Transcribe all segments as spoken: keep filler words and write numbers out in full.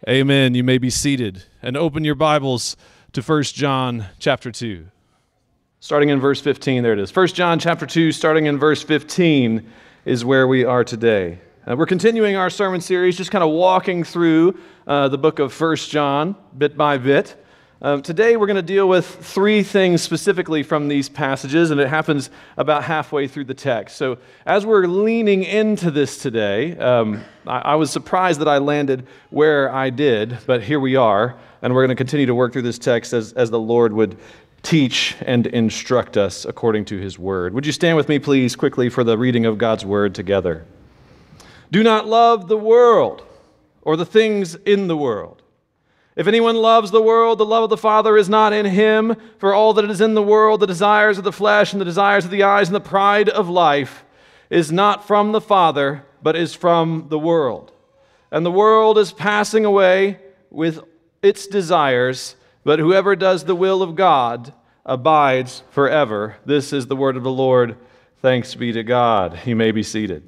Amen. You may be seated and open your Bibles to First John chapter two. Starting in verse fifteen, there it is. First John chapter two, starting in verse fifteen, is where we are today. Uh, we're continuing our sermon series, just kind of walking through uh, the book of First John, bit by bit. Uh, today we're going to deal with three things specifically from these passages, and it happens about halfway through the text. So as we're leaning into this today, um, I, I was surprised that I landed where I did, but here we are, and we're going to continue to work through this text as, as the Lord would teach and instruct us according to His Word. Would you stand with me, please, quickly for the reading of God's Word together? Do not love the world or the things in the world. If anyone loves the world, the love of the Father is not in him. For all that is in the world, the desires of the flesh and the desires of the eyes and the pride of life, is not from the Father, but is from the world. And the world is passing away with its desires, but whoever does the will of God abides forever. This is the word of the Lord. Thanks be to God. You may be seated.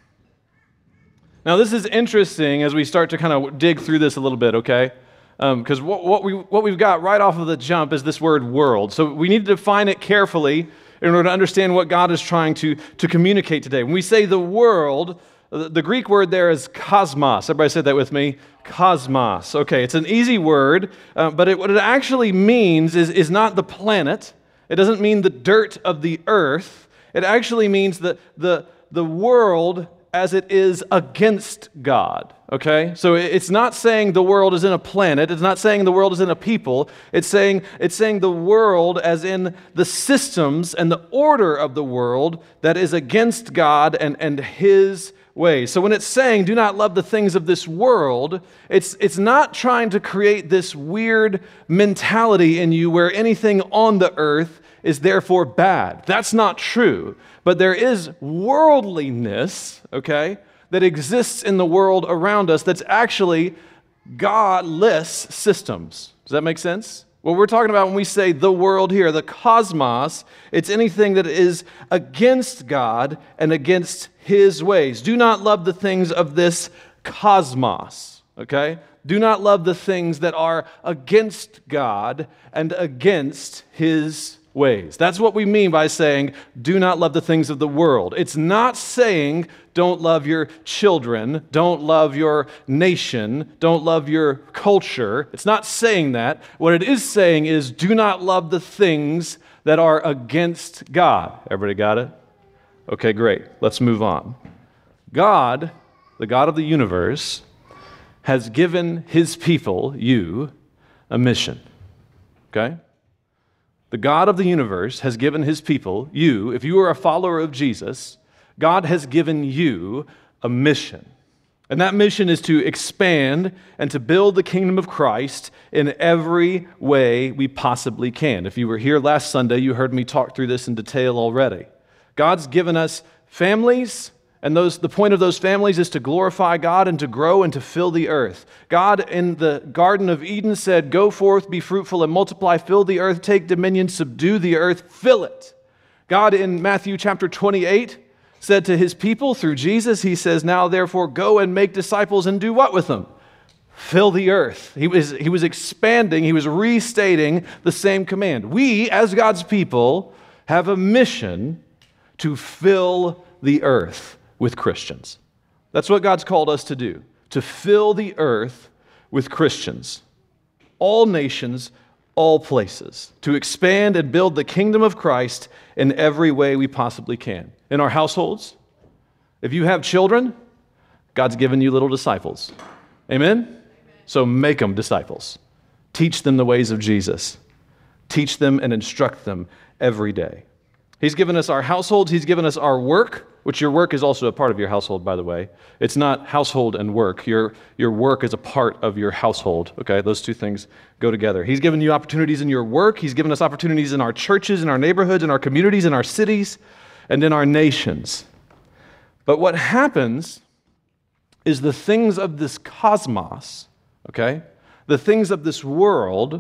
Now, this is interesting as we start to kind of dig through this a little bit, okay? Because um, what, what, we, what we've got right off of the jump is this word world. So we need to define it carefully in order to understand what God is trying to, to communicate today. When we say the world, the, the Greek word there is cosmos. Everybody said that with me? Cosmos. Okay, it's an easy word, uh, but it, what it actually means is, is not the planet. It doesn't mean the dirt of the earth. It actually means the, the, the world as it is against God, okay? So it's not saying the world is in a planet. It's not saying the world is in a people. It's saying, it's saying the world as in the systems and the order of the world that is against God and, and His ways. So when it's saying, do not love the things of this world, it's, it's not trying to create this weird mentality in you where anything on the earth is therefore bad. That's not true. But there is worldliness, okay, that exists in the world around us that's actually godless systems. Does that make sense? What we're talking about when we say the world here, the cosmos, it's anything that is against God and against His ways. Do not love the things of this cosmos, okay? Do not love the things that are against God and against His ways. That's what we mean by saying, do not love the things of the world. It's not saying, don't love your children, don't love your nation, don't love your culture. It's not saying that. What it is saying is, do not love the things that are against God. Everybody got it? Okay, great. Let's move on. God, the God of the universe, has given His people, you, a mission. Okay? The God of the universe has given His people, you, if you are a follower of Jesus, God has given you a mission. And that mission is to expand and to build the kingdom of Christ in every way we possibly can. If you were here last Sunday, you heard me talk through this in detail already. God's given us families, and those, the point of those families is to glorify God and to grow and to fill the earth. God in the Garden of Eden said, go forth, be fruitful and multiply, fill the earth, take dominion, subdue the earth, fill it. God in Matthew chapter twenty-eight said to His people through Jesus, He says, now therefore go and make disciples and do what with them? Fill the earth. He was, he was expanding, He was restating the same command. We, as God's people, have a mission to fill the earth with Christians. That's what God's called us to do, to fill the earth with Christians. All nations, all places, to expand and build the kingdom of Christ in every way we possibly can. In our households, if you have children, God's given you little disciples. Amen? Amen. So make them disciples. Teach them the ways of Jesus. Teach them and instruct them every day. He's given us our households. He's given us our work, which your work is also a part of your household, by the way. It's not household and work. Your, your work is a part of your household, okay? Those two things go together. He's given you opportunities in your work. He's given us opportunities in our churches, in our neighborhoods, in our communities, in our cities, and in our nations. But what happens is the things of this cosmos, okay? The things of this world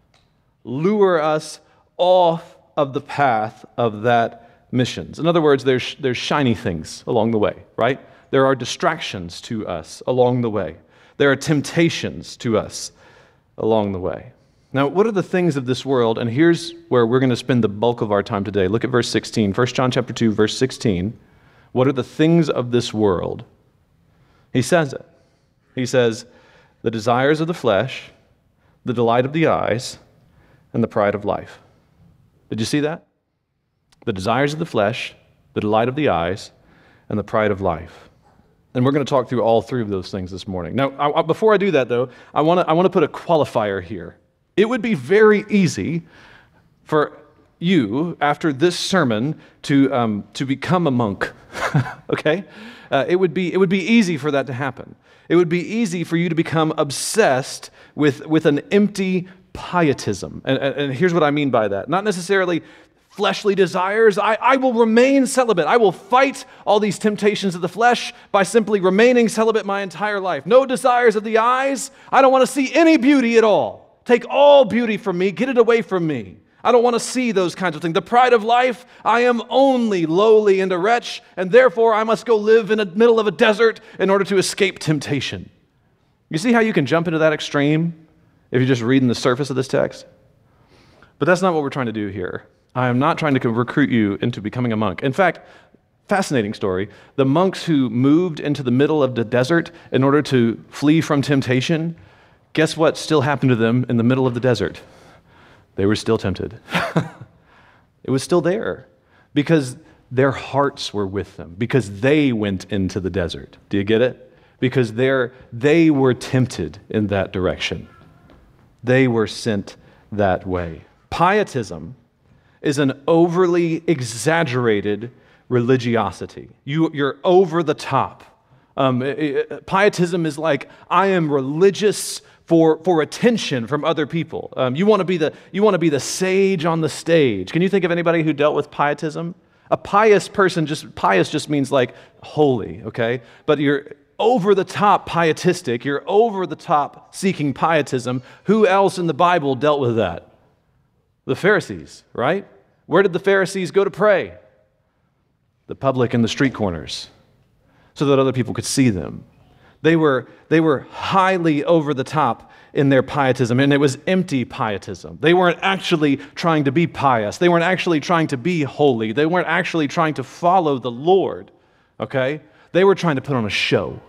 lure us off of the path of that missions. In other words, there's, there's shiny things along the way, right? There are distractions to us along the way. There are temptations to us along the way. Now, what are the things of this world? And here's where we're going to spend the bulk of our time today. Look at verse sixteen. First John chapter two, verse sixteen. What are the things of this world? He says it. He says, the desires of the flesh, the delight of the eyes, and the pride of life. Did you see that? The desires of the flesh, the delight of the eyes, and the pride of life. And we're going to talk through all three of those things this morning. Now, I, before I do that, though, I want to I want to put a qualifier here. It would be very easy for you, after this sermon, to um, to become a monk. Okay, uh, it would be it would be easy for that to happen. It would be easy for you to become obsessed with with an empty pietism. And, and, and here's what I mean by that: not necessarily fleshly desires. I, I will remain celibate. I will fight all these temptations of the flesh by simply remaining celibate my entire life. No desires of the eyes. I don't want to see any beauty at all. Take all beauty from me. Get it away from me. I don't want to see those kinds of things. The pride of life, I am only lowly and a wretch, and therefore I must go live in the middle of a desert in order to escape temptation. You see how you can jump into that extreme if you're just reading the surface of this text? But that's not what we're trying to do here. I am not trying to recruit you into becoming a monk. In fact, fascinating story, the monks who moved into the middle of the desert in order to flee from temptation, guess what still happened to them in the middle of the desert? They were still tempted. It was still there because their hearts were with them, because they went into the desert. Do you get it? Because they're, they were tempted in that direction. They were sent that way. Pietism is an overly exaggerated religiosity. You, you're over the top. Um, it, it, pietism is like, I am religious for, for attention from other people. Um, you want to be the you want to be the sage on the stage. Can you think of anybody who dealt with pietism? A pious person, just pious just means like holy, okay? But you're over the top pietistic, you're over the top seeking pietism. Who else in the Bible dealt with that? The Pharisees, right? Where did the Pharisees go to pray? The public and the street corners, so that other people could see them. They were, they were highly over the top in their pietism, and it was empty pietism. They weren't actually trying to be pious. They weren't actually trying to be holy. They weren't actually trying to follow the Lord, okay? They were trying to put on a show.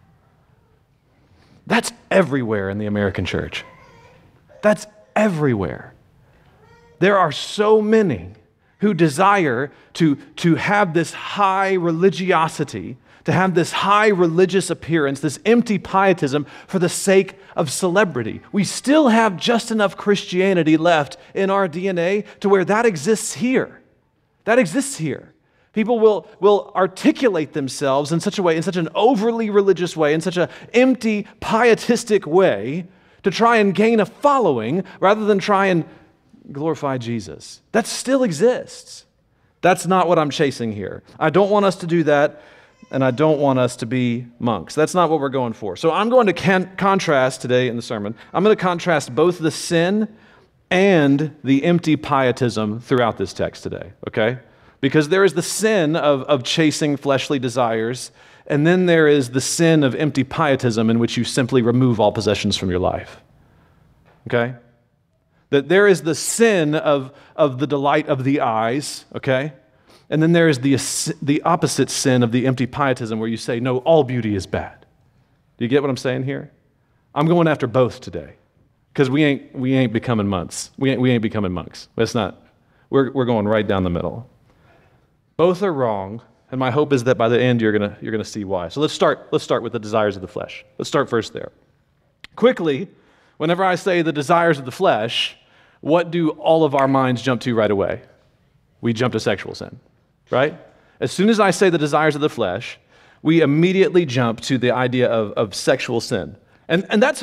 That's everywhere in the American church. That's everywhere. There are so many who desire to, to have this high religiosity, to have this high religious appearance, this empty pietism for the sake of celebrity. We still have just enough Christianity left in our D N A to where that exists here. That exists here. People will, will articulate themselves in such a way, in such an overly religious way, in such an empty, pietistic way, to try and gain a following rather than try and glorify Jesus. That still exists. That's not what I'm chasing here. I don't want us to do that, and I don't want us to be monks. That's not what we're going for. So I'm going to can- contrast today in the sermon. I'm going to contrast both the sin and the empty pietism throughout this text today, okay? Because there is the sin of, of chasing fleshly desires, and then there is the sin of empty pietism in which you simply remove all possessions from your life, okay? That there is the sin of, of the delight of the eyes, okay? And then there is the, the opposite sin of the empty pietism where you say, no, all beauty is bad. Do you get what I'm saying here? I'm going after both today because we ain't, we ain't becoming monks. We ain't, we ain't becoming monks. That's not, we're, we're going right down the middle. Both are wrong, and my hope is that by the end you're gonna, you're gonna see why. So let's start, let's start with the desires of the flesh. Let's start first there. Quickly, whenever I say the desires of the flesh, what do all of our minds jump to right away? We jump to sexual sin, right? As soon as I say the desires of the flesh, we immediately jump to the idea of, of sexual sin. And, and that's,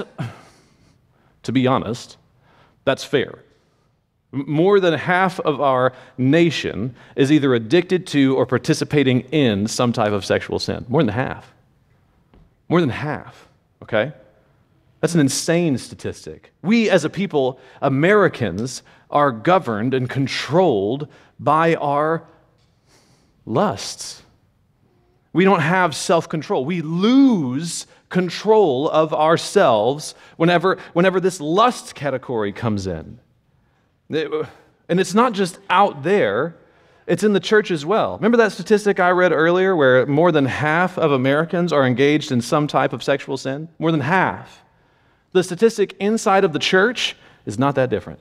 to be honest, that's fair. More than half of our nation is either addicted to or participating in some type of sexual sin. More than half. More than half, okay? That's an insane statistic. We as a people, Americans, are governed and controlled by our lusts. We don't have self-control. We lose control of ourselves whenever, whenever this lust category comes in. It, and it's not just out there, it's in the church as well. Remember that statistic I read earlier where more than half of Americans are engaged in some type of sexual sin? More than half. The statistic inside of the church is not that different.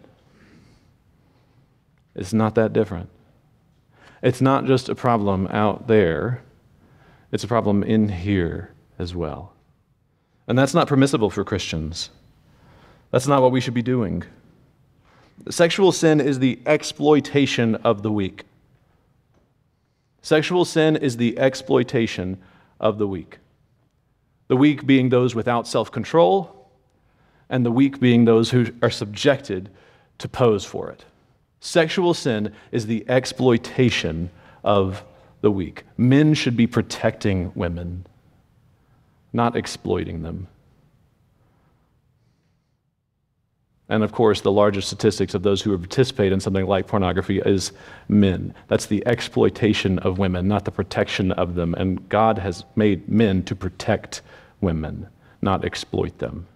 It's not that different. It's not just a problem out there, it's a problem in here as well. And that's not permissible for Christians. That's not what we should be doing. Sexual sin is the exploitation of the weak. Sexual sin is the exploitation of the weak. The weak being those without self-control, and the weak being those who are subjected to pose for it. Sexual sin is the exploitation of the weak. Men should be protecting women, not exploiting them. And of course, the largest statistics of those who participate in something like pornography is men. That's the exploitation of women, not the protection of them. And God has made men to protect women, not exploit them.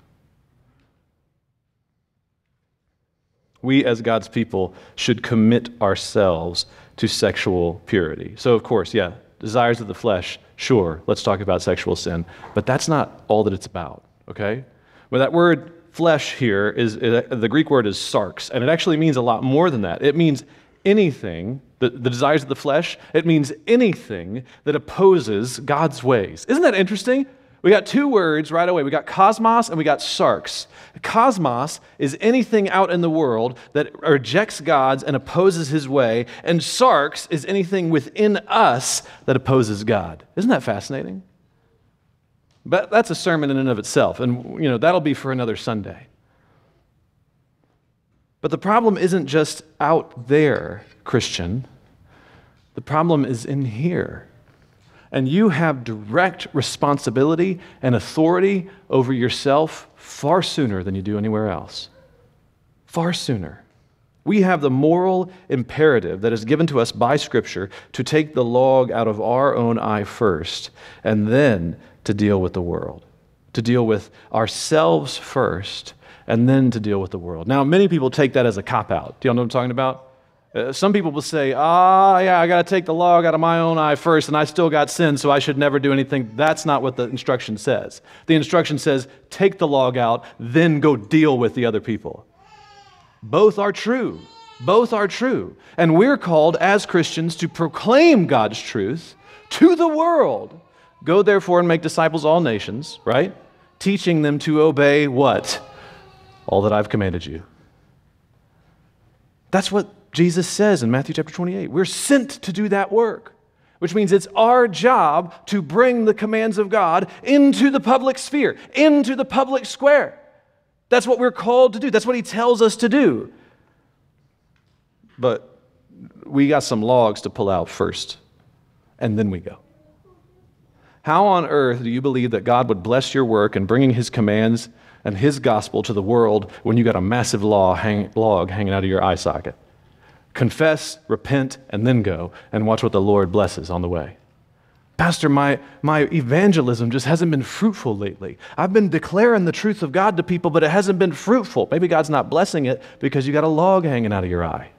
We as God's people should commit ourselves to sexual purity. So of course, yeah, desires of the flesh, sure, let's talk about sexual sin. But that's not all that it's about, okay? Well, that word flesh here is, the Greek word is sarx, and it actually means a lot more than that. It means anything, the, the desires of the flesh, it means anything that opposes God's ways. Isn't that interesting? We got two words right away. We got cosmos and we got sarx. Cosmos is anything out in the world that rejects God's and opposes his way, and sarx is anything within us that opposes God. Isn't that fascinating? But that's a sermon in and of itself, and you know that'll be for another Sunday. But the problem isn't just out there, Christian. The problem is in here. And you have direct responsibility and authority over yourself far sooner than you do anywhere else. Far sooner. We have the moral imperative that is given to us by Scripture to take the log out of our own eye first, and then to deal with the world. To deal with ourselves first, and then to deal with the world. Now, many people take that as a cop-out. Do y'all know what I'm talking about? Uh, some people will say, ah, yeah, I got to take the log out of my own eye first, and I still got sin, so I should never do anything. That's not what the instruction says. The instruction says, take the log out, then go deal with the other people. Both are true. Both are true. And we're called as Christians to proclaim God's truth to the world. Go therefore and make disciples of all nations, right? Teaching them to obey what? All that I've commanded you. That's what Jesus says in Matthew chapter twenty-eight. We're sent to do that work, which means it's our job to bring the commands of God into the public sphere, into the public square. That's what we're called to do. That's what he tells us to do. But we got some logs to pull out first, and then we go. How on earth do you believe that God would bless your work in bringing his commands and his gospel to the world when you got a massive law hang, log hanging out of your eye socket? Confess, repent, and then go, and watch what the Lord blesses on the way. Pastor, my, my evangelism just hasn't been fruitful lately. I've been declaring the truth of God to people, but it hasn't been fruitful. Maybe God's not blessing it because you got a log hanging out of your eye.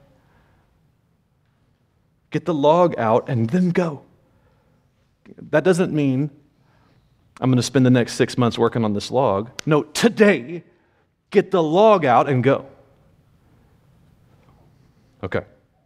Get the log out and then go. That doesn't mean I'm going to spend the next six months working on this log. No, today, get the log out and go. Okay.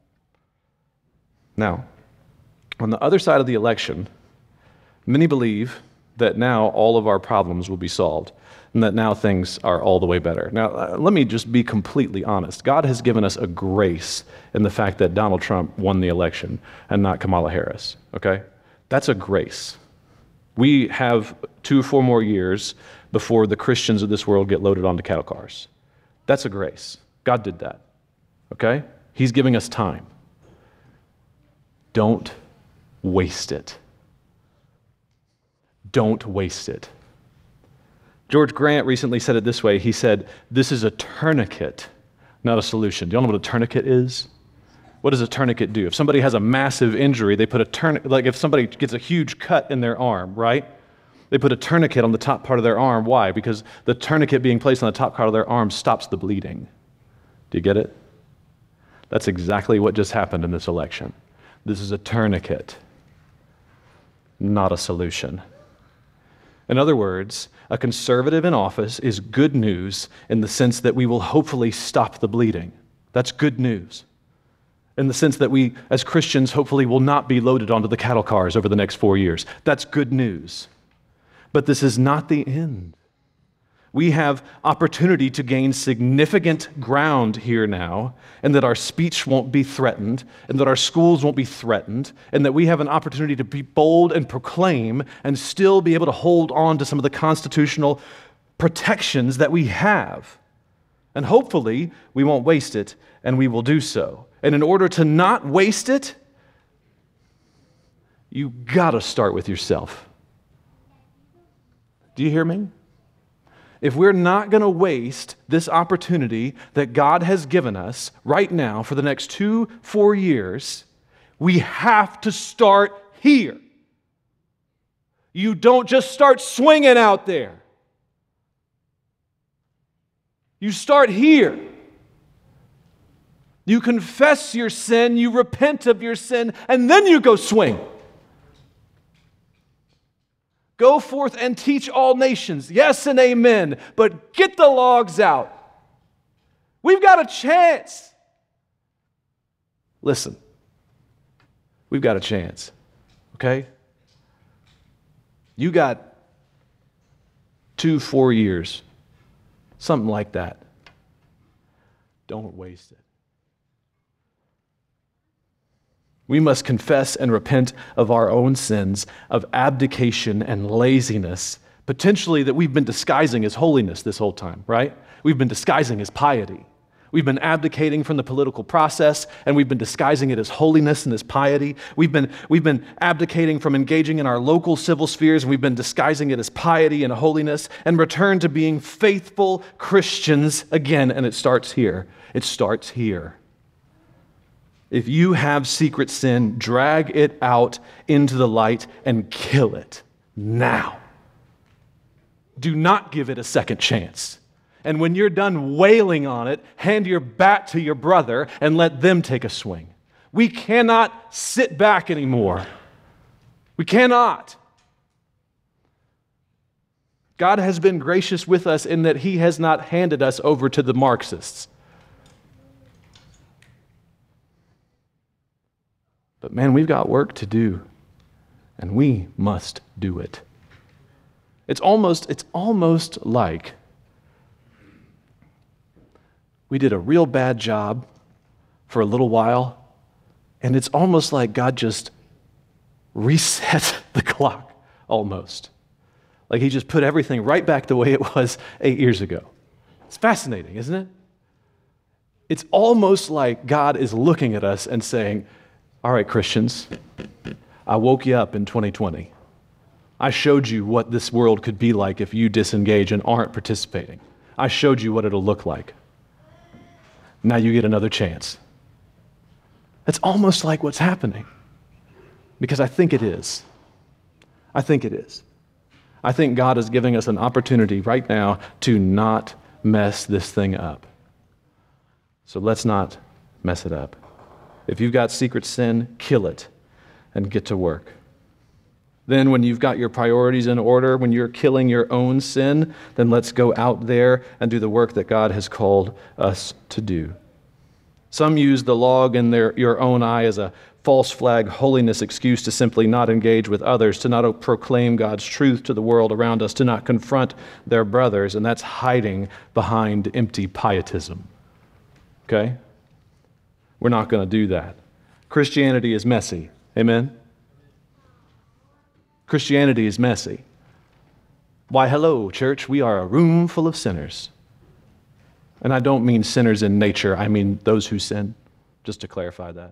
Now, on the other side of the election, many believe that now all of our problems will be solved and that now things are all the way better. Now, uh, let me just be completely honest. God has given us a grace in the fact that Donald Trump won the election and not Kamala Harris, okay? That's a grace. We have two or four more years before the Christians of this world get loaded onto cattle cars. That's a grace. God did that, okay? He's giving us time. Don't waste it. Don't waste it. George Grant recently said it this way. He said, this is a tourniquet, not a solution. Do you all know what a tourniquet is? What does a tourniquet do? If somebody has a massive injury, they put a tourniquet, like if somebody gets a huge cut in their arm, right? They put a tourniquet on the top part of their arm. Why? Because the tourniquet being placed on the top part of their arm stops the bleeding. Do you get it? That's exactly what just happened in this election. This is a tourniquet, not a solution. In other words, a conservative in office is good news in the sense that we will hopefully stop the bleeding. That's good news. In the sense that we, as Christians, hopefully will not be loaded onto the cattle cars over the next four years. That's good news. But this is not the end. We have opportunity to gain significant ground here now, and that our speech won't be threatened, and that our schools won't be threatened, and that we have an opportunity to be bold and proclaim and still be able to hold on to some of the constitutional protections that we have. And hopefully, we won't waste it, and we will do so. And in order to not waste it, you gotta start with yourself. Do you hear me? If we're not going to waste this opportunity that God has given us right now for the next two, four years, we have to start here. You don't just start swinging out there. You start here. You confess your sin, you repent of your sin, and then you go swing. Go forth and teach all nations. Yes and amen. But get the logs out. We've got a chance. Listen, we've got a chance, okay? You got two, four years, something like that. Don't waste it. We must confess and repent of our own sins, of abdication and laziness, potentially that we've been disguising as holiness this whole time, right? We've been disguising as piety. We've been abdicating from the political process, and we've been disguising it as holiness and as piety. We've been, we've been abdicating from engaging in our local civil spheres, and we've been disguising it as piety and holiness, and return to being faithful Christians again, and it starts here. It starts here. If you have secret sin, drag it out into the light and kill it now. Do not give it a second chance. And when you're done wailing on it, hand your bat to your brother and let them take a swing. We cannot sit back anymore. We cannot. God has been gracious with us in that He has not handed us over to the Marxists. But man, we've got work to do, and we must do it. It's almost, it's almost like we did a real bad job for a little while, and it's almost like God just reset the clock, almost. Like He just put everything right back the way it was eight years ago. It's fascinating, isn't it? It's almost like God is looking at us and saying, all right, Christians, I woke you up in twenty twenty. I showed you what this world could be like if you disengage and aren't participating. I showed you what it'll look like. Now you get another chance. It's almost like what's happening, because I think it is. I think it is. I think God is giving us an opportunity right now to not mess this thing up. So let's not mess it up. If you've got secret sin, kill it and get to work. Then when you've got your priorities in order, when you're killing your own sin, then let's go out there and do the work that God has called us to do. Some use the log in their, your own eye as a false flag holiness excuse to simply not engage with others, to not proclaim God's truth to the world around us, to not confront their brothers, and that's hiding behind empty pietism. Okay? We're not going to do that. Christianity is messy. Amen? Christianity is messy. Why, hello, church. We are a room full of sinners. And I don't mean sinners in nature. I mean those who sin, just to clarify that.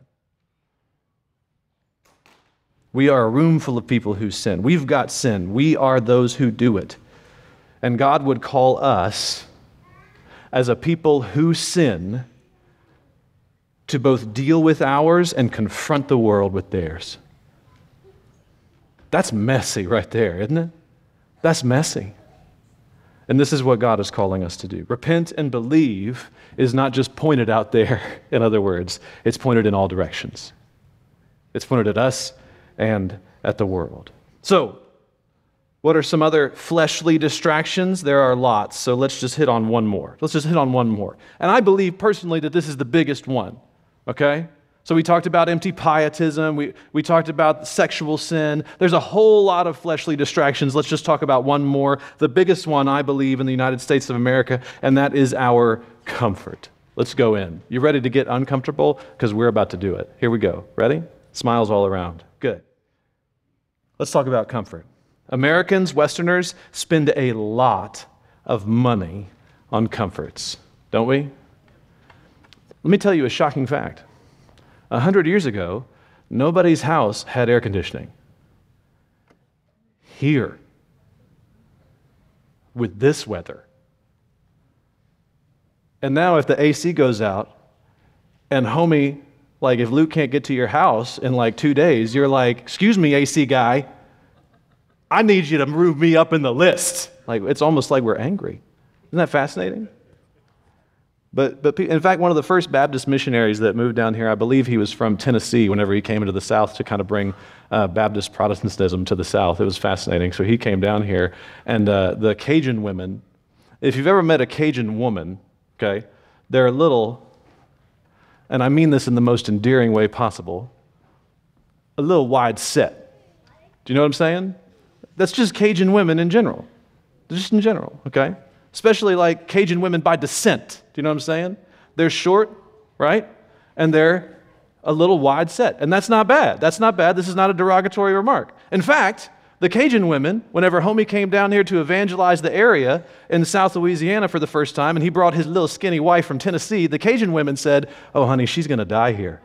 We are a room full of people who sin. We've got sin. We are those who do it. And God would call us, as a people who sin, to both deal with ours and confront the world with theirs. That's messy right there, isn't it? That's messy. And this is what God is calling us to do. Repent and believe is not just pointed out there, in other words, it's pointed in all directions. It's pointed at us and at the world. So, what are some other fleshly distractions? There are lots, so let's just hit on one more. Let's just hit on one more. And I believe personally that this is the biggest one, okay? So we talked about empty pietism, we, we talked about sexual sin. There's a whole lot of fleshly distractions. Let's just talk about one more. The biggest one, I believe, in the United States of America, and that is our comfort. Let's go in. You ready to get uncomfortable? Because we're about to do it. Here we go. Ready? Smiles all around. Good. Let's talk about comfort. Americans, Westerners, spend a lot of money on comforts, don't we? Let me tell you a shocking fact. A hundred years ago, nobody's house had air conditioning. Here, with this weather. And now if the A C goes out, and homie, like if Luke can't get to your house in like two days, you're like, excuse me, A C guy, I need you to move me up in the list. Like, it's almost like we're angry. Isn't that fascinating? But, but in fact, one of the first Baptist missionaries that moved down here, I believe he was from Tennessee whenever he came into the South to kind of bring uh, Baptist Protestantism to the South. It was fascinating. So he came down here, and uh, the Cajun women, if you've ever met a Cajun woman, okay, they're a little, and I mean this in the most endearing way possible, a little wide set. Do you know what I'm saying? That's just Cajun women in general. Just in general, okay? Especially like Cajun women by descent. Do you know what I'm saying? They're short, right? And they're a little wide set. And that's not bad. That's not bad. This is not a derogatory remark. In fact, the Cajun women, whenever homie came down here to evangelize the area in South Louisiana for the first time, and he brought his little skinny wife from Tennessee, the Cajun women said, oh, honey, she's going to die here.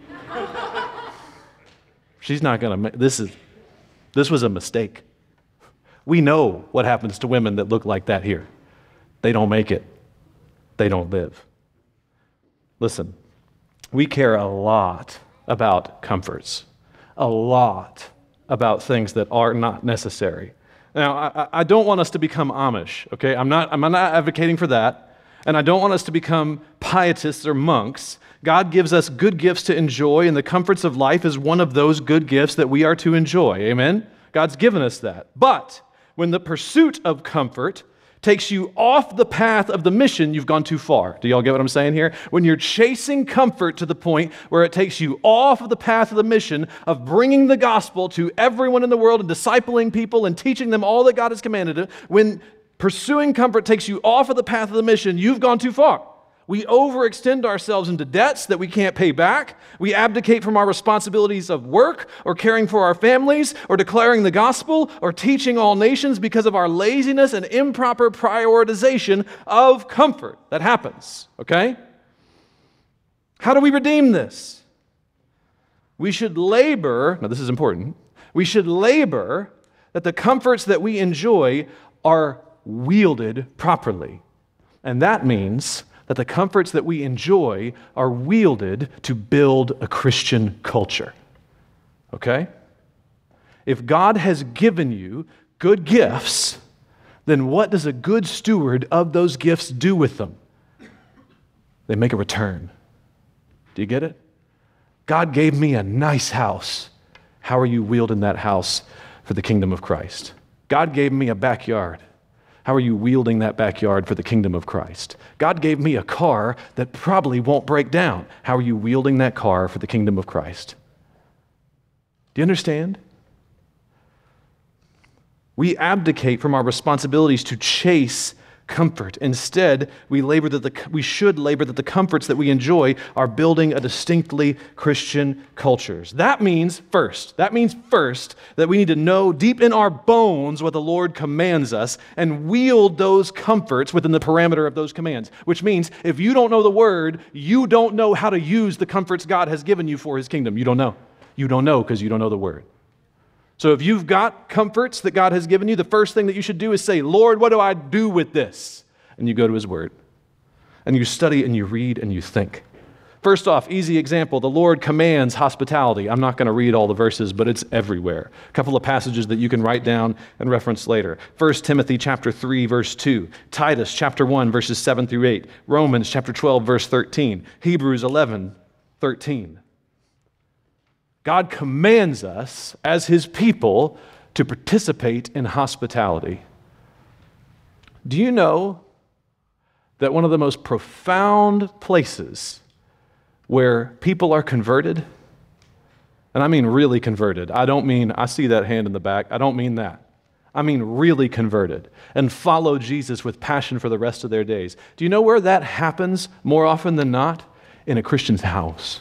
She's not going to make, this is, this was a mistake. We know what happens to women that look like that here. They don't make it. They don't live. Listen, we care a lot about comforts, a lot about things that are not necessary. Now, I, I don't want us to become Amish, okay? I'm not, I'm not advocating for that, and I don't want us to become pietists or monks. God gives us good gifts to enjoy, and the comforts of life is one of those good gifts that we are to enjoy, amen? God's given us that. But when the pursuit of comfort takes you off the path of the mission, you've gone too far. Do y'all get what I'm saying here? When you're chasing comfort to the point where it takes you off of the path of the mission of bringing the gospel to everyone in the world and discipling people and teaching them all that God has commanded, when pursuing comfort takes you off of the path of the mission, you've gone too far. We overextend ourselves into debts that we can't pay back. We abdicate from our responsibilities of work or caring for our families or declaring the gospel or teaching all nations because of our laziness and improper prioritization of comfort. That happens, okay? How do we redeem this? We should labor, now this is important, we should labor that the comforts that we enjoy are wielded properly. And that means that the comforts that we enjoy are wielded to build a Christian culture. Okay? If God has given you good gifts, then what does a good steward of those gifts do with them? They make a return. Do you get it? God gave me a nice house. How are you wielding that house for the kingdom of Christ? God gave me a backyard. How are you wielding that backyard for the kingdom of Christ? God gave me a car that probably won't break down. How are you wielding that car for the kingdom of Christ? Do you understand? We abdicate from our responsibilities to chase comfort. Instead, we labor that the we should labor that the comforts that we enjoy are building a distinctly Christian cultures. That means first, that means first that we need to know deep in our bones what the Lord commands us and wield those comforts within the parameter of those commands. Which means if you don't know the word, you don't know how to use the comforts God has given you for his kingdom. You don't know. You don't know because you don't know the word. So if you've got comforts that God has given you, the first thing that you should do is say, Lord, what do I do with this? And you go to his word. And you study and you read and you think. First off, easy example, the Lord commands hospitality. I'm not going to read all the verses, but it's everywhere. A couple of passages that you can write down and reference later. First Timothy chapter three, verse two. Titus chapter one, verses seven through eight. Romans chapter twelve, verse thirteen. Hebrews eleven, thirteen. God commands us as his people to participate in hospitality. Do you know that one of the most profound places where people are converted, and I mean really converted. I don't mean, I see that hand in the back. I don't mean that. I mean really converted and follow Jesus with passion for the rest of their days. Do you know where that happens more often than not? In a Christian's house.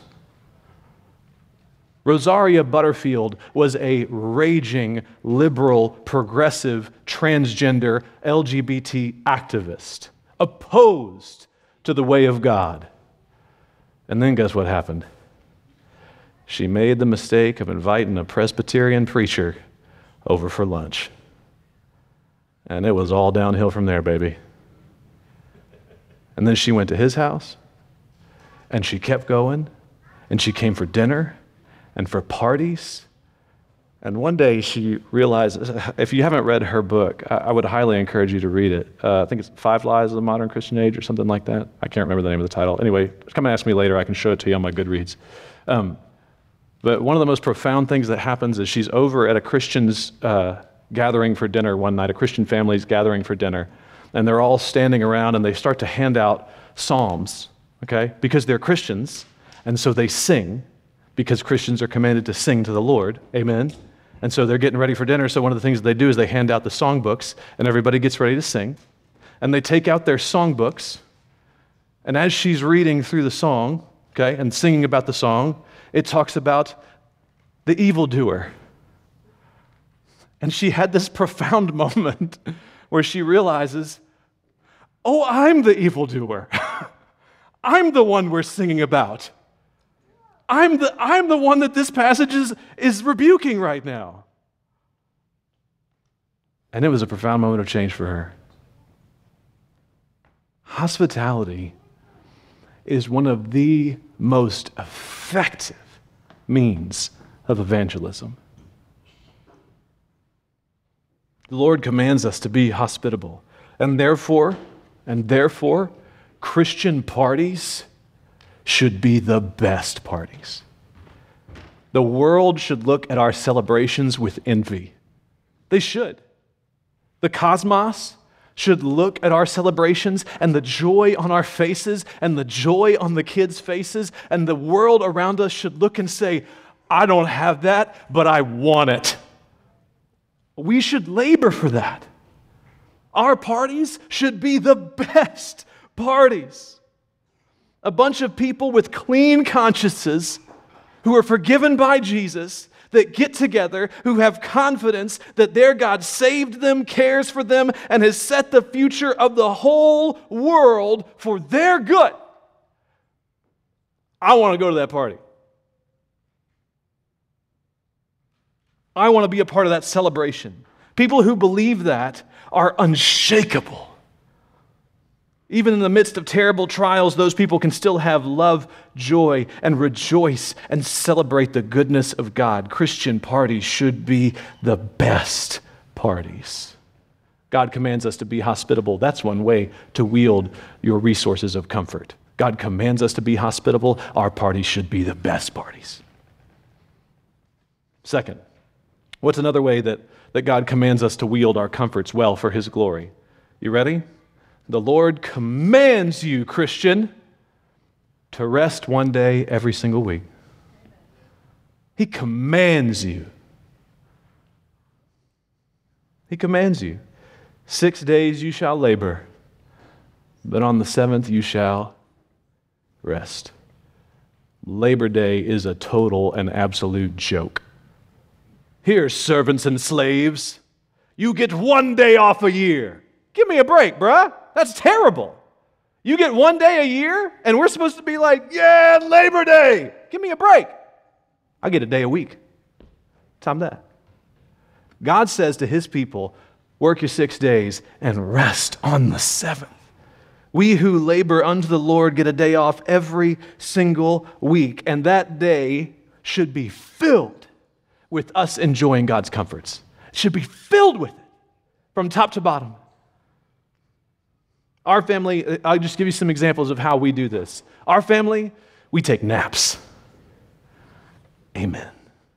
Rosaria Butterfield was a raging, liberal, progressive, transgender, L G B T activist, opposed to the way of God. And then guess what happened? She made the mistake of inviting a Presbyterian preacher over for lunch. And it was all downhill from there, baby. And then she went to his house, and she kept going, and she came for dinner and for parties. And one day she realized, if you haven't read her book, I would highly encourage you to read it. Uh, I think it's Five Lies of the Modern Christian Age or something like that. I can't remember the name of the title. Anyway, come and ask me later. I can show it to you on my Goodreads. Um, but one of the most profound things that happens is she's over at a Christian's uh, gathering for dinner one night, a Christian family's gathering for dinner, and they're all standing around and they start to hand out psalms, okay, because they're Christians, and so they sing because Christians are commanded to sing to the Lord. Amen. And so they're getting ready for dinner. So one of the things they do is they hand out the songbooks, and everybody gets ready to sing. And they take out their songbooks, and as she's reading through the song, okay, and singing about the song, it talks about the evildoer. And she had this profound moment where she realizes, oh, I'm the evildoer. I'm the one we're singing about. I'm the, I'm the one that this passage is, is rebuking right now. And it was a profound moment of change for her. Hospitality is one of the most effective means of evangelism. The Lord commands us to be hospitable. And therefore, and therefore, Christian parties should be the best parties. The world should look at our celebrations with envy. They should. The cosmos should look at our celebrations and the joy on our faces and the joy on the kids' faces, and the world around us should look and say, I don't have that, but I want it. We should labor for that. Our parties should be the best parties. A bunch of people with clean consciences who are forgiven by Jesus, that get together, who have confidence that their God saved them, cares for them, and has set the future of the whole world for their good. I want to go to that party. I want to be a part of that celebration. People who believe that are unshakable. Even in the midst of terrible trials, those people can still have love, joy, and rejoice and celebrate the goodness of God. Christian parties should be the best parties. God commands us to be hospitable. That's one way to wield your resources of comfort. God commands us to be hospitable. Our parties should be the best parties. Second, what's another way that, that God commands us to wield our comforts well for His glory? You ready? The Lord commands you, Christian, to rest one day every single week. He commands you. He commands you. Six days you shall labor, but on the seventh you shall rest. Labor Day is a total and absolute joke. Here, servants and slaves, you get one day off a year. Give me a break, bruh. That's terrible. You get one day a year, and we're supposed to be like, yeah, Labor Day. Give me a break. I get a day a week. Time that. God says to His people, work your six days and rest on the seventh. We who labor unto the Lord get a day off every single week, and that day should be filled with us enjoying God's comforts. It should be filled with it from top to bottom. Our family, I'll just give you some examples of how we do this. Our family, we take naps. Amen.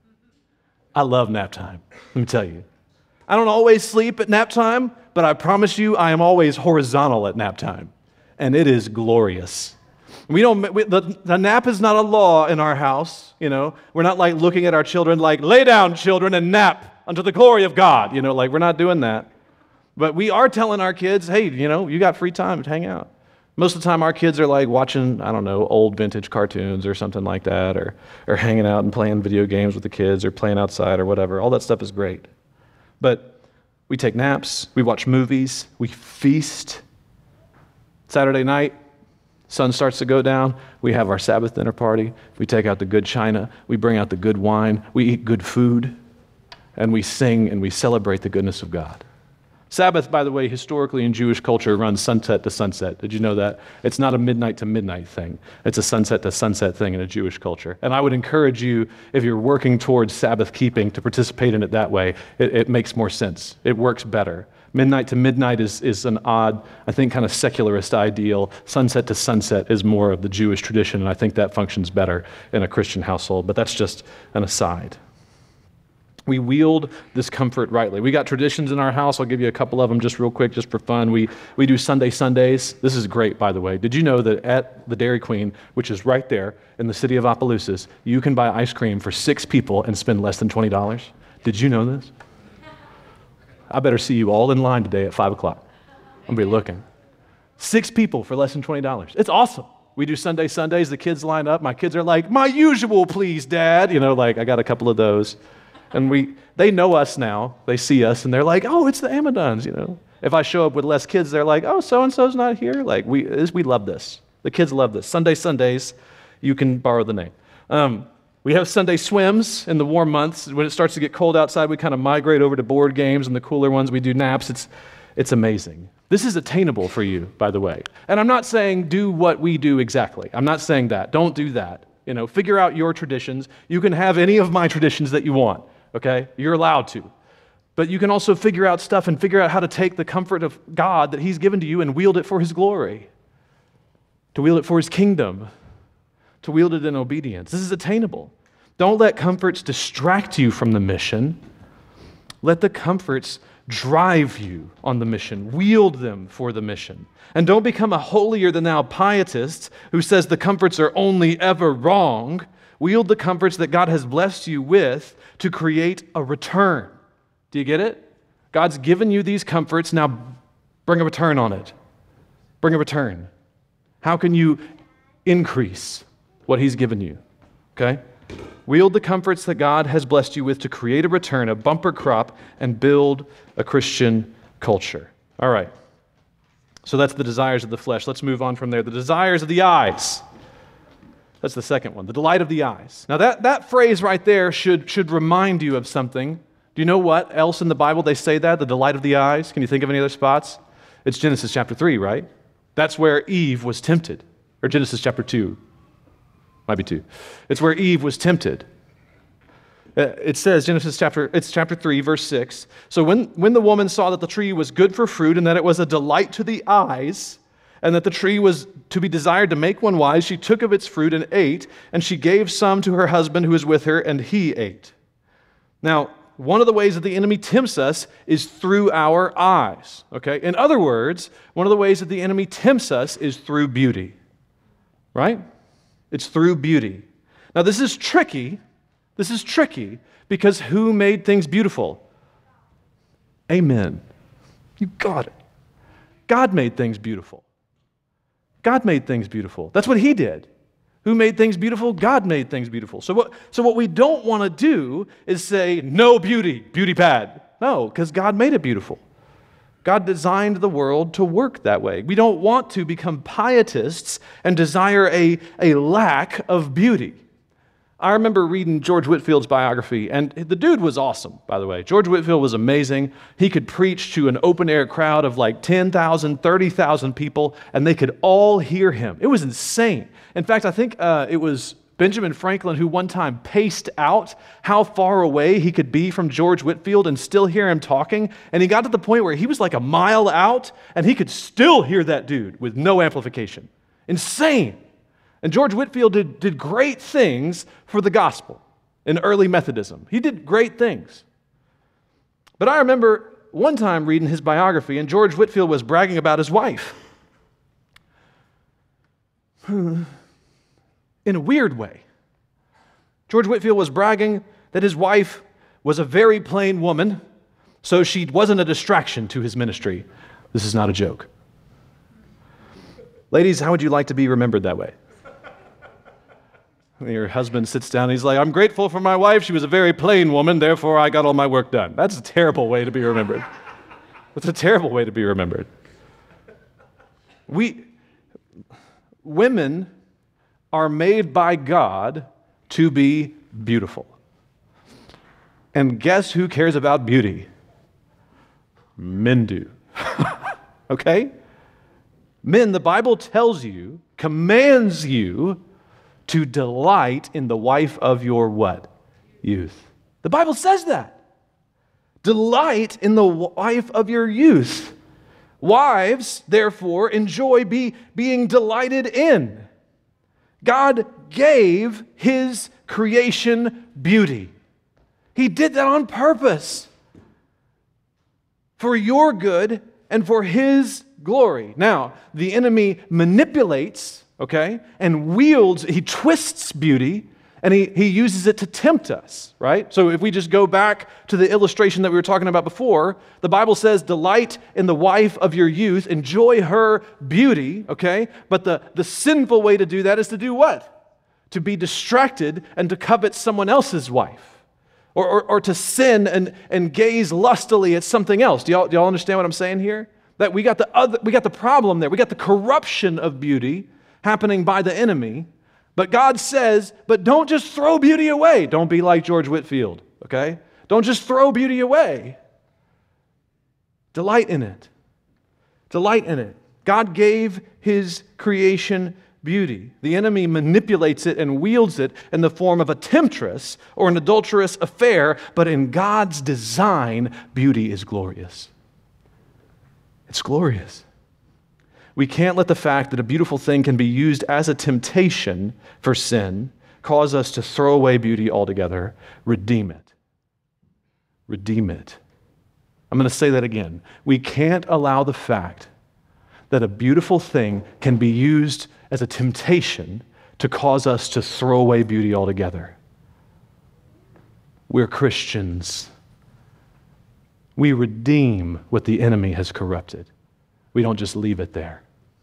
I love nap time, let me tell you. I don't always sleep at nap time, but I promise you I am always horizontal at nap time, and it is glorious. We don't. We, the, the nap is not a law in our house, you know. We're not like looking at our children like, lay down, children, and nap unto the glory of God. You know, like we're not doing that. But we are telling our kids, hey, you know, you got free time to hang out. Most of the time our kids are like watching, I don't know, old vintage cartoons or something like that, or or hanging out and playing video games with the kids or playing outside or whatever. All that stuff is great. But we take naps, we watch movies, we feast. Saturday night, sun starts to go down, we have our Sabbath dinner party, we take out the good china, we bring out the good wine, we eat good food, and we sing and we celebrate the goodness of God. Sabbath, by the way, historically in Jewish culture runs sunset to sunset. Did you know that? It's not a midnight to midnight thing. It's a sunset to sunset thing in a Jewish culture. And I would encourage you, if you're working towards Sabbath keeping, to participate in it that way. It, it makes more sense. It works better. Midnight to midnight is, is an odd, I think, kind of secularist ideal. Sunset to sunset is more of the Jewish tradition, and I think that functions better in a Christian household. But that's just an aside. We wield this comfort rightly. We got traditions in our house. I'll give you a couple of them just real quick, just for fun. We we do Sunday Sundays. This is great, by the way. Did you know that at the Dairy Queen, which is right there in the city of Opelousas, you can buy ice cream for six people and spend less than twenty dollars? Did you know this? I better see you all in line today at five o'clock. I'm going to be looking. Six people for less than twenty dollars. It's awesome. We do Sunday Sundays. The kids line up. My kids are like, my usual, please, Dad. You know, like I got a couple of those. And we, they know us now. They see us, and they're like, oh, it's the Amadons, you know. If I show up with less kids, they're like, oh, so-and-so's not here. Like, we this, we love this. The kids love this. Sunday Sundays, you can borrow the name. Um, we have Sunday swims in the warm months. When it starts to get cold outside, we kind of migrate over to board games, and the cooler ones, we do naps. It's, it's amazing. This is attainable for you, by the way. And I'm not saying do what we do exactly. I'm not saying that. Don't do that. You know, figure out your traditions. You can have any of my traditions that you want. Okay? You're allowed to. But you can also figure out stuff and figure out how to take the comfort of God that He's given to you and wield it for His glory, to wield it for His kingdom, to wield it in obedience. This is attainable. Don't let comforts distract you from the mission. Let the comforts drive you on the mission. Wield them for the mission. And don't become a holier-than-thou pietist who says the comforts are only ever wrong. Wield the comforts that God has blessed you with to create a return. Do you get it? God's given you these comforts, now bring a return on it. Bring a return. How can you increase what He's given you? Okay? Wield the comforts that God has blessed you with to create a return, a bumper crop, and build a Christian culture. All right. So that's the desires of the flesh. Let's move on from there. The desires of the eyes. That's the second one, the delight of the eyes. Now that, that phrase right there should, should remind you of something. Do you know what else in the Bible they say that, the delight of the eyes? Can you think of any other spots? It's Genesis chapter three, right? That's where Eve was tempted. Or Genesis chapter two. Might be two. It's where Eve was tempted. It says, Genesis chapter, it's chapter three, verse six. So when, when the woman saw that the tree was good for fruit and that it was a delight to the eyes, and that the tree was to be desired to make one wise, she took of its fruit and ate, and she gave some to her husband who was with her, and he ate. Now, one of the ways that the enemy tempts us is through our eyes, okay? In other words, one of the ways that the enemy tempts us is through beauty, right? It's through beauty. Now, this is tricky. This is tricky because who made things beautiful? Amen. You got it. God made things beautiful. God made things beautiful. That's what He did. Who made things beautiful? God made things beautiful. So what, so what we don't want to do is say, no beauty, beauty bad. No, because God made it beautiful. God designed the world to work that way. We don't want to become pietists and desire a, a lack of beauty. I remember reading George Whitfield's biography, and the dude was awesome, by the way. George Whitfield was amazing. He could preach to an open-air crowd of like ten thousand, thirty thousand people, and they could all hear him. It was insane. In fact, I think uh, it was Benjamin Franklin who one time paced out how far away he could be from George Whitfield and still hear him talking, and he got to the point where he was like a mile out, and he could still hear that dude with no amplification. Insane. And George Whitfield did, did great things for the gospel in early Methodism. He did great things. But I remember one time reading his biography, and George Whitfield was bragging about his wife. In a weird way. George Whitfield was bragging that his wife was a very plain woman, so she wasn't a distraction to his ministry. This is not a joke. Ladies, how would you like to be remembered that way? Your husband sits down and he's like, I'm grateful for my wife. She was a very plain woman, therefore I got all my work done. That's a terrible way to be remembered. That's a terrible way to be remembered. We, women are made by God to be beautiful. And guess who cares about beauty? Men do. Okay? Men, the Bible tells you, commands you to delight in the wife of your what? Youth. The Bible says that. Delight in the wife of your youth. Wives, therefore, enjoy be, being delighted in. God gave His creation beauty. He did that on purpose for your good and for His glory. Now, the enemy manipulates, okay, and wields, he twists beauty, and he, he uses it to tempt us, right? So if we just go back to the illustration that we were talking about before, the Bible says, delight in the wife of your youth, enjoy her beauty, okay? But the, the sinful way to do that is to do what? To be distracted and to covet someone else's wife. Or, or, or to sin and, and gaze lustily at something else. Do y'all, do y'all understand what I'm saying here? That we got the other, we got the problem there. We got the corruption of beauty happening by the enemy. But God says, but don't just throw beauty away. Don't be like George Whitfield, okay? Don't just throw beauty away. Delight in it. Delight in it. God gave His creation beauty. The enemy manipulates it and wields it in the form of a temptress or an adulterous affair, but in God's design, beauty is glorious. It's glorious. We can't let the fact that a beautiful thing can be used as a temptation for sin cause us to throw away beauty altogether. Redeem it. Redeem it. I'm going to say that again. We can't allow the fact that a beautiful thing can be used as a temptation to cause us to throw away beauty altogether. We're Christians. We redeem what the enemy has corrupted. We don't just leave it there.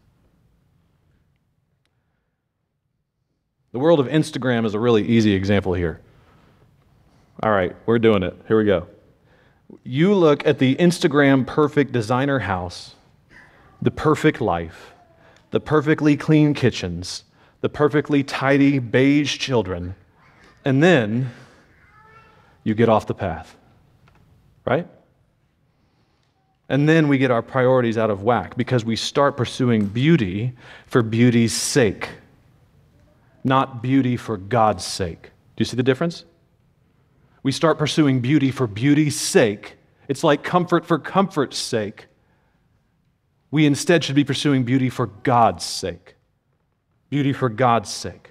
The world of Instagram is a really easy example here. All right, we're doing it. Here we go. You look at the Instagram perfect designer house, the perfect life, the perfectly clean kitchens, the perfectly tidy beige children, and then you get off the path, right? And then we get our priorities out of whack because we start pursuing beauty for beauty's sake, not beauty for God's sake. Do you see the difference? We start pursuing beauty for beauty's sake. It's like comfort for comfort's sake. We instead should be pursuing beauty for God's sake. Beauty for God's sake.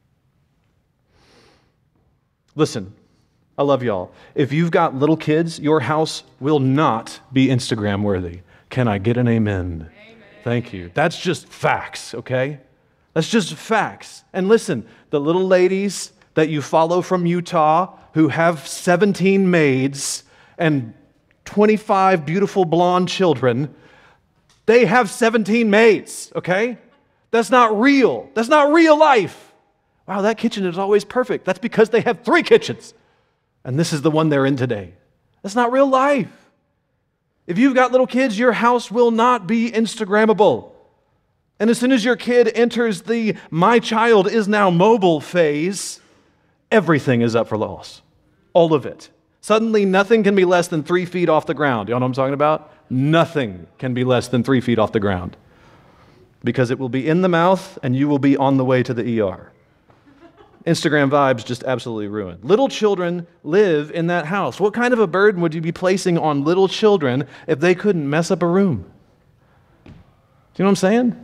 Listen, I love y'all. If you've got little kids, your house will not be Instagram worthy. Can I get an amen? Amen. Thank you. That's just facts, okay? That's just facts. And listen, the little ladies that you follow from Utah who have seventeen maids and twenty-five beautiful blonde children, they have seventeen maids, okay? That's not real. That's not real life. Wow, that kitchen is always perfect. That's because they have three kitchens. And this is the one they're in today. That's not real life. If you've got little kids, your house will not be Instagrammable. And as soon as your kid enters the my child is now mobile phase, everything is up for loss. All of it. Suddenly, nothing can be less than three feet off the ground. You know what I'm talking about? Nothing can be less than three feet off the ground. Because it will be in the mouth and you will be on the way to the E R. Instagram vibes just absolutely ruined. Little children live in that house. What kind of a burden would you be placing on little children if they couldn't mess up a room? Do you know what I'm saying?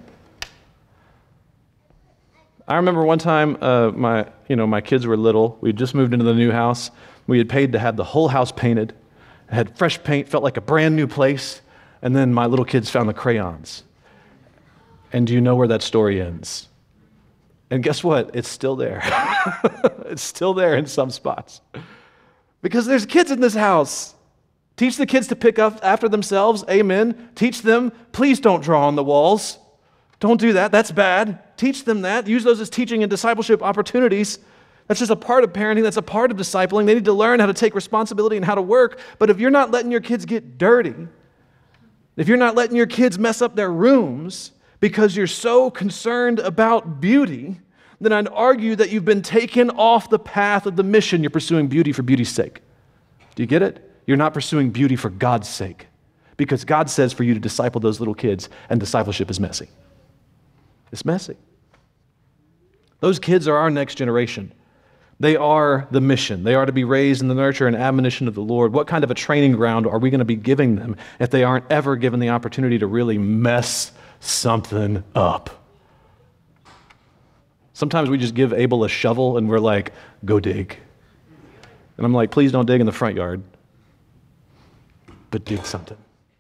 I remember one time uh, my, you know, my kids were little. We had just moved into the new house. We had paid to have the whole house painted. It had fresh paint, felt like a brand new place. And then my little kids found the crayons. And do you know where that story ends? And guess what? It's still there. It's still there in some spots. Because there's kids in this house. Teach the kids to pick up after themselves. Amen. Teach them, please don't draw on the walls. Don't do that. That's bad. Teach them that. Use those as teaching and discipleship opportunities. That's just a part of parenting. That's a part of discipling. They need to learn how to take responsibility and how to work. But if you're not letting your kids get dirty, if you're not letting your kids mess up their rooms because you're so concerned about beauty, then I'd argue that you've been taken off the path of the mission. You're pursuing beauty for beauty's sake. Do you get it? You're not pursuing beauty for God's sake. Because God says for you to disciple those little kids, and discipleship is messy. It's messy. Those kids are our next generation. They are the mission. They are to be raised in the nurture and admonition of the Lord. What kind of a training ground are we going to be giving them if they aren't ever given the opportunity to really mess something up? Sometimes we just give Abel a shovel and we're like, go dig. And I'm like, please don't dig in the front yard, but dig something.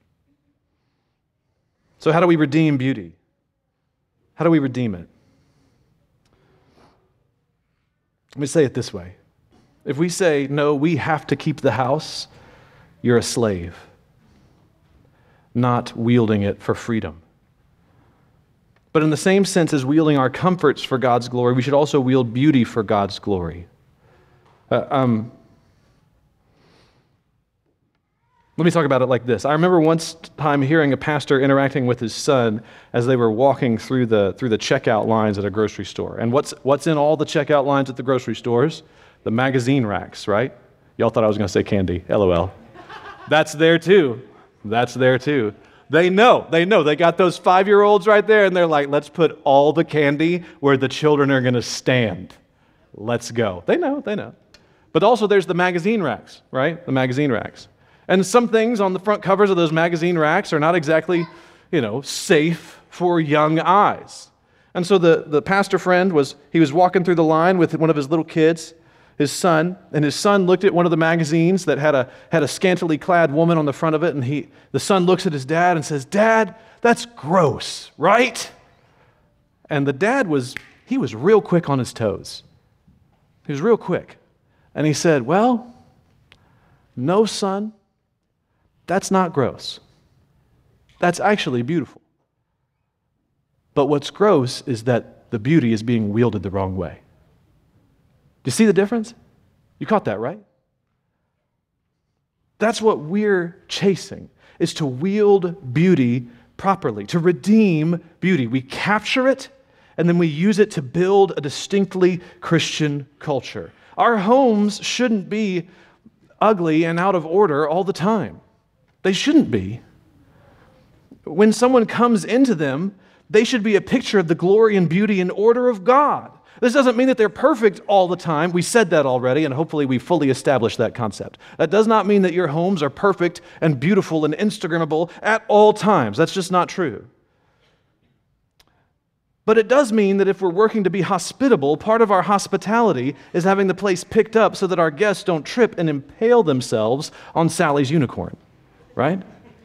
So how do we redeem beauty? How do we redeem it? Let me say it this way. If we say, no, we have to keep the house, you're a slave, not wielding it for freedom. But in the same sense as wielding our comforts for God's glory, we should also wield beauty for God's glory. Uh, um, let me talk about it like this. I remember once time hearing a pastor interacting with his son as they were walking through the through the checkout lines at a grocery store. And what's what's in all the checkout lines at the grocery stores? The magazine racks, right? Y'all thought I was going to say candy. LOL. That's there too. That's there too. They know, they know. They got those five-year-olds right there, and they're like, let's put all the candy where the children are going to stand. Let's go. They know, they know. But also there's the magazine racks, right? The magazine racks. And some things on the front covers of those magazine racks are not exactly, you know, safe for young eyes. And so the, the pastor friend was, he was walking through the line with one of his little kids, his son, and his son looked at one of the magazines that had a had a scantily clad woman on the front of it, and he the son looks at his dad and says, "Dad, that's gross, right?" And the dad was, he was real quick on his toes. He was real quick. And he said, "Well, no, son, that's not gross. That's actually beautiful. But what's gross is that the beauty is being wielded the wrong way." Do you see the difference? You caught that, right? That's what we're chasing, is to wield beauty properly, to redeem beauty. We capture it, and then we use it to build a distinctly Christian culture. Our homes shouldn't be ugly and out of order all the time. They shouldn't be. When someone comes into them, they should be a picture of the glory and beauty and order of God. This doesn't mean that they're perfect all the time. We said that already, and hopefully we fully established that concept. That does not mean that your homes are perfect and beautiful and Instagrammable at all times. That's just not true. But it does mean that if we're working to be hospitable, part of our hospitality is having the place picked up so that our guests don't trip and impale themselves on Sally's unicorn, right?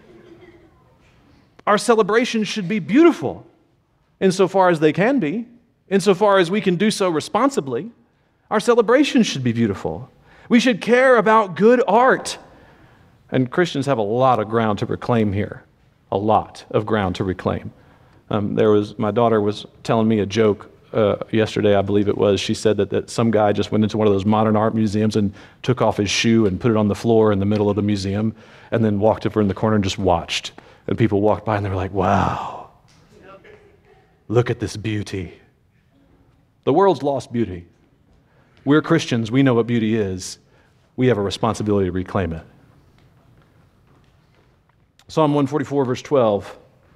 Our celebrations should be beautiful insofar as they can be. Insofar as we can do so responsibly. Our celebrations should be beautiful. We should care about good art. And Christians have a lot of ground to reclaim here. A lot of ground to reclaim. Um, there was, my daughter was telling me a joke uh, yesterday, I believe it was. She said that, that some guy just went into one of those modern art museums and took off his shoe and put it on the floor in the middle of the museum and then walked over in the corner and just watched. And people walked by and they were like, wow, look at this beauty. The world's lost beauty. We're Christians. We know what beauty is. We have a responsibility to reclaim it. Psalm one forty-four, verse twelve.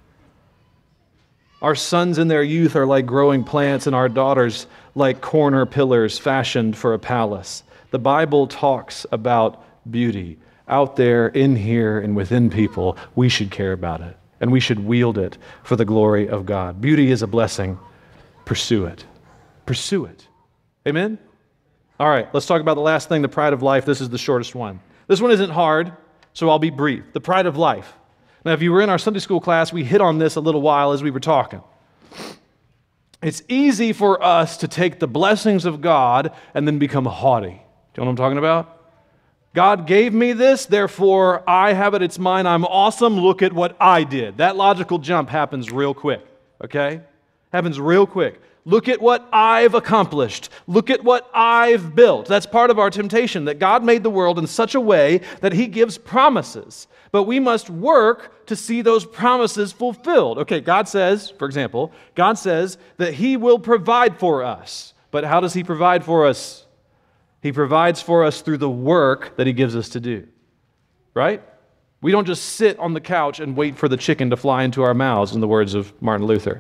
Our sons in their youth are like growing plants, and our daughters like corner pillars fashioned for a palace. The Bible talks about beauty. Out there, in here, and within people, we should care about it, and we should wield it for the glory of God. Beauty is a blessing. Pursue it. Pursue it. Amen? All right, let's talk about the last thing, the pride of life. This is the shortest one. This one isn't hard, so I'll be brief. The pride of life. Now, if you were in our Sunday school class, we hit on this a little while as we were talking. It's easy for us to take the blessings of God and then become haughty. Do you know what I'm talking about? God gave me this, therefore I have it, it's mine, I'm awesome, look at what I did. That logical jump happens real quick, okay? Happens real quick. Look at what I've accomplished. Look at what I've built. That's part of our temptation, that God made the world in such a way that He gives promises. But we must work to see those promises fulfilled. Okay, God says, for example, God says that He will provide for us. But how does He provide for us? He provides for us through the work that He gives us to do, right? We don't just sit on the couch and wait for the chicken to fly into our mouths, in the words of Martin Luther.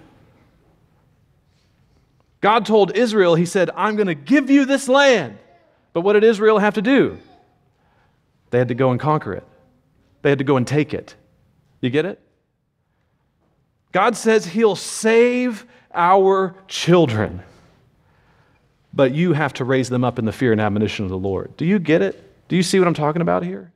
God told Israel, He said, I'm going to give you this land. But what did Israel have to do? They had to go and conquer it. They had to go and take it. You get it? God says He'll save our children, but you have to raise them up in the fear and admonition of the Lord. Do you get it? Do you see what I'm talking about here?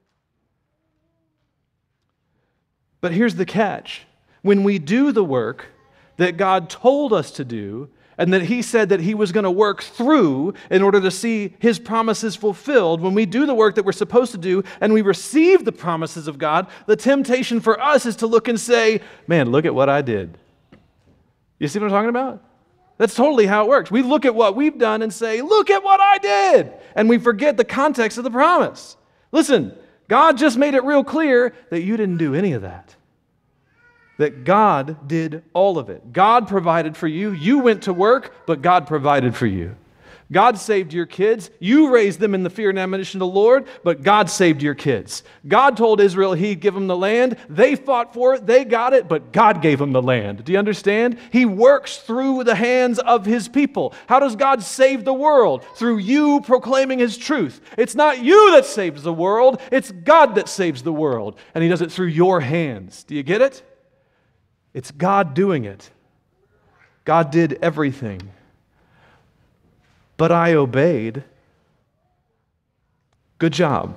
But here's the catch. When we do the work that God told us to do, and that He said that He was going to work through in order to see His promises fulfilled, when we do the work that we're supposed to do and we receive the promises of God, the temptation for us is to look and say, man, look at what I did. You see what I'm talking about? That's totally how it works. We look at what we've done and say, look at what I did. And we forget the context of the promise. Listen, God just made it real clear that you didn't do any of that. That God did all of it. God provided for you. You went to work, but God provided for you. God saved your kids. You raised them in the fear and admonition of the Lord, but God saved your kids. God told Israel He'd give them the land. They fought for it. They got it, but God gave them the land. Do you understand? He works through the hands of His people. How does God save the world? Through you proclaiming His truth. It's not you that saves the world. It's God that saves the world. And He does it through your hands. Do you get it? It's God doing it. God did everything. But I obeyed. Good job.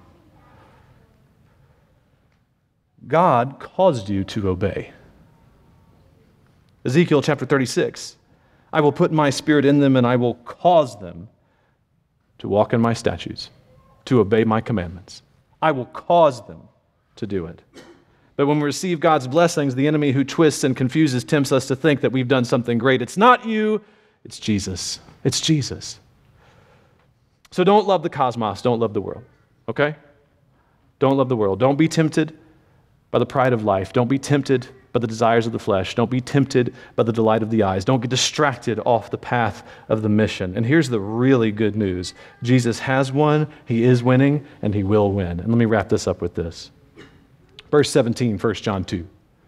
God caused you to obey. Ezekiel chapter thirty-six. I will put my spirit in them, and I will cause them to walk in my statutes, to obey my commandments. I will cause them to do it. But when we receive God's blessings, the enemy who twists and confuses tempts us to think that we've done something great. It's not you, it's Jesus. It's Jesus. So don't love the cosmos, don't love the world, okay? Don't love the world. Don't be tempted by the pride of life. Don't be tempted by the desires of the flesh. Don't be tempted by the delight of the eyes. Don't get distracted off the path of the mission. And here's the really good news. Jesus has won, He is winning, and He will win. And let me wrap this up with this. Verse seventeen, First John two.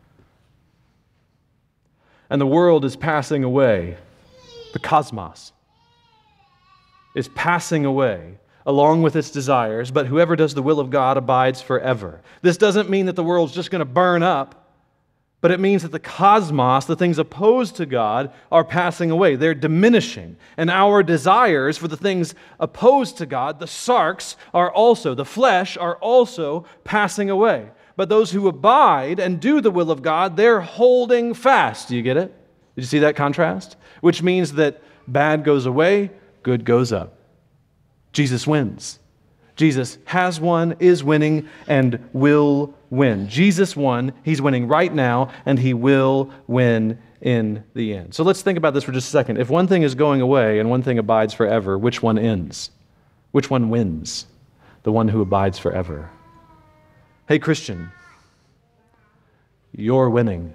And the world is passing away. The cosmos is passing away along with its desires, but whoever does the will of God abides forever. This doesn't mean that the world's just going to burn up, but it means that the cosmos, the things opposed to God, are passing away. They're diminishing. And our desires for the things opposed to God, the sarx, are also, the flesh, are also passing away. But those who abide and do the will of God, they're holding fast. Do you get it? Did you see that contrast? Which means that bad goes away, good goes up. Jesus wins. Jesus has won, is winning, and will win. Jesus won, He's winning right now, and He will win in the end. So let's think about this for just a second. If one thing is going away and one thing abides forever, which one ends? Which one wins? The one who abides forever. Hey, Christian, you're winning.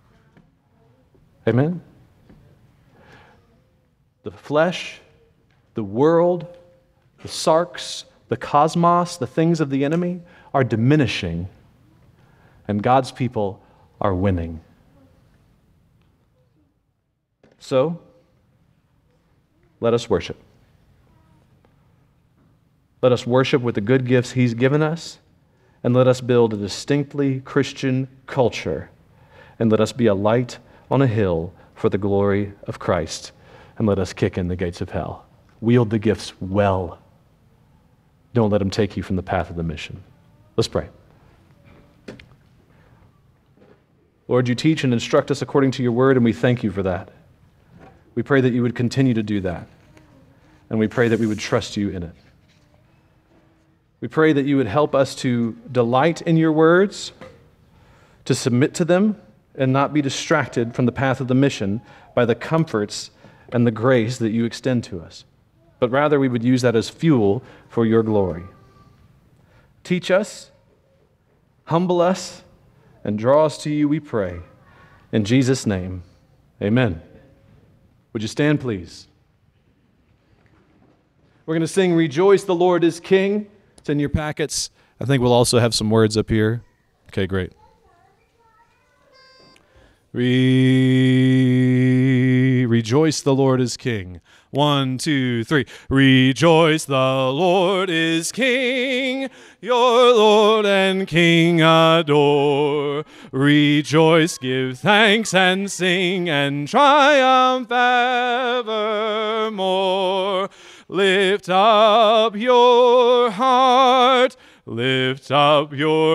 Amen? The flesh the world, the sarks, the cosmos, the things of the enemy are diminishing, and God's people are winning. So, let us worship. Let us worship with the good gifts He's given us, and let us build a distinctly Christian culture, and let us be a light on a hill for the glory of Christ, and let us kick in the gates of hell. Wield the gifts well. Don't let them take you from the path of the mission. Let's pray. Lord, you teach and instruct us according to your word, and we thank you for that. We pray that you would continue to do that, and we pray that we would trust you in it. We pray that you would help us to delight in your words, to submit to them, and not be distracted from the path of the mission by the comforts and the grace that you extend to us, but rather we would use that as fuel for your glory. Teach us, humble us, and draw us to you, we pray. In Jesus' name, amen. Would you stand, please? We're going to sing Rejoice, the Lord is King. It's in your packets. I think we'll also have some words up here. Okay, great. Re- Rejoice, the Lord is King. One, two, three. Rejoice, the Lord is King. Your Lord and King adore. Rejoice, give thanks and sing and triumph evermore. Lift up your heart. Lift up your